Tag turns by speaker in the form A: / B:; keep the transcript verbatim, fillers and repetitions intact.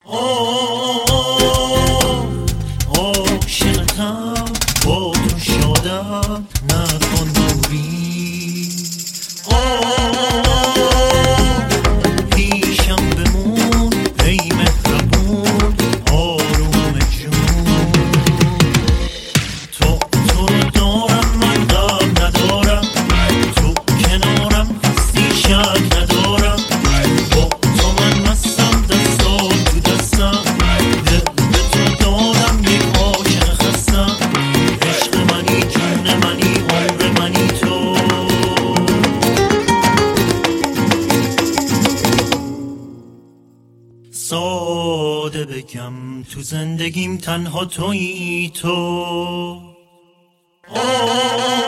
A: عاشقتم با تو شادم نکن دوری، پیشم بمون ای مهربون آروم جون. تو تو رو دارم من غم ندارم، تو کنارم هستی شک ندارم، با تو من مستم دستا تو دستم، دل به تو دادم یک عاشق خستم، عشق منی جون منی عمر منی تو. ساده بگم تو زندگیم تنها تویی تو.